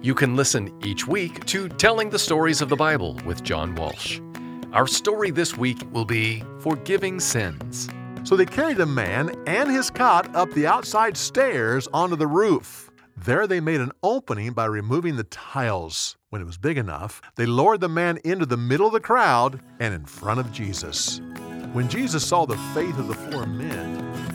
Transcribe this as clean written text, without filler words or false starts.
You can listen each week to Telling the Stories of the Bible with John Walsh. Our story this week will be Forgiving Sins. So they carried the man and his cot up the outside stairs onto the roof. There they made an opening by removing the tiles. When it was big enough, they lowered the man into the middle of the crowd and in front of Jesus. When Jesus saw the faith of the four men,